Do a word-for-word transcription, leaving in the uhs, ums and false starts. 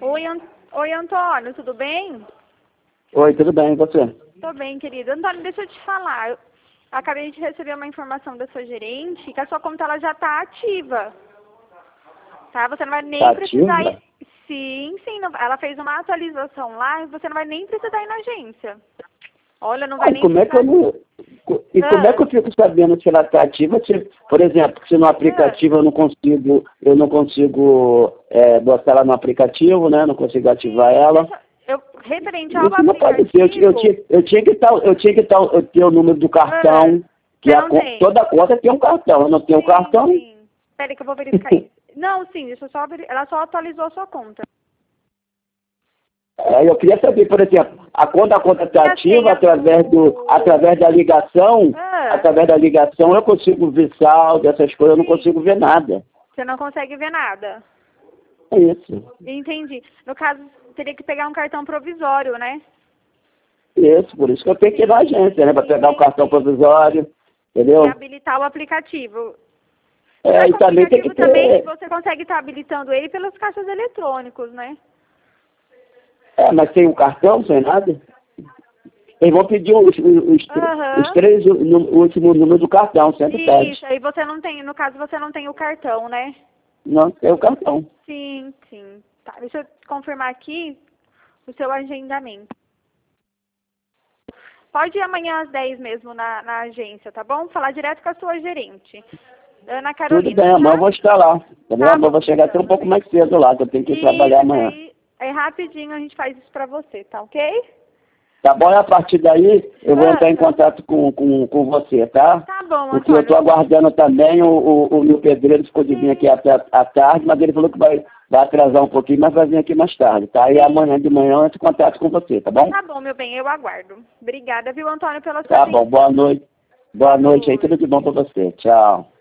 Oi, An... Oi, Antônio, tudo bem? Oi, tudo bem, e você? Tô bem, querido. Antônio, deixa eu te falar. Eu acabei de receber uma informação da sua gerente que a sua conta ela já tá ativa. Tá? Você não vai nem Tá precisar ativa? ir... Sim, sim. Não... Ela fez uma atualização lá e você não vai nem precisar ir na agência. Olha, não vai Ah, nem como é que eu precisar... não... E Ah. como é que eu fico sabendo se ela está ativa? Se, por exemplo, se no aplicativo eu não consigo, eu não consigo é, botar ela no aplicativo, né? Não consigo ativar ela. Deixa... Eu, referente ao Isso não pode aplicativo... ser. Eu, eu, tinha, eu tinha que estar, eu tinha que estar, eu ter o número do cartão, Ah, que você a, não con- tem? toda conta tem um cartão. Eu não tenho Sim, cartão. sim. Espera que eu vou verificar isso. Não, sim, deixa eu só ver... Ela só atualizou a sua conta. É, eu queria saber, por exemplo, a conta, a conta está E a ativa senha através, do, do... através da ligação, Ah, através da ligação eu consigo ver saldo, essas coisas, eu não sim. consigo ver nada. Você não consegue ver nada. É isso. Entendi. No caso, teria que pegar um cartão provisório, né? Isso, por isso que eu tenho que ir na agência, né? Para pegar o Entendi. cartão provisório, E entendeu? habilitar o aplicativo. É, Só e que o também tem que aplicativo também, ter. você consegue estar habilitando ele pelos caixas eletrônicos, né? É, mas sem o cartão, sem nada. Eles vão pedir os, os, os, Aham. os três o, o último número do cartão, sempre pede. Isso, aí você não tem, no caso você não tem o cartão, né? Não tem o cartão. Sim, sim. Tá, deixa eu confirmar aqui o seu agendamento. Pode ir amanhã às dez mesmo na, na agência, tá bom? Falar direto com a sua gerente, Ana Carolina. Tudo bem, amanhã eu vou estar lá. Tá bom? Tá Amanhã eu bom, vou chegar até um então, pouco meu bem. mais cedo lá, que eu tenho que ir Isso, trabalhar isso amanhã. aí é rapidinho, a gente faz isso pra você, tá ok? Tá bom? E a partir daí eu vou Ah, entrar em contato com, com, com você, tá? tá bom, Porque eu estou Antônio. aguardando também, o, o, o meu pedreiro ficou de vir aqui Sim, até à tarde, mas ele falou que vai, vai atrasar um pouquinho, mas vai vir aqui mais tarde, tá? E sim. amanhã de manhã eu entro em contato com você, tá bom? Tá bom, meu bem, eu aguardo. Obrigada, viu, Antônio, pela sua Tá bom, boa atenção. noite. Boa Boa noite aí, noite. tudo de bom pra você. Tchau.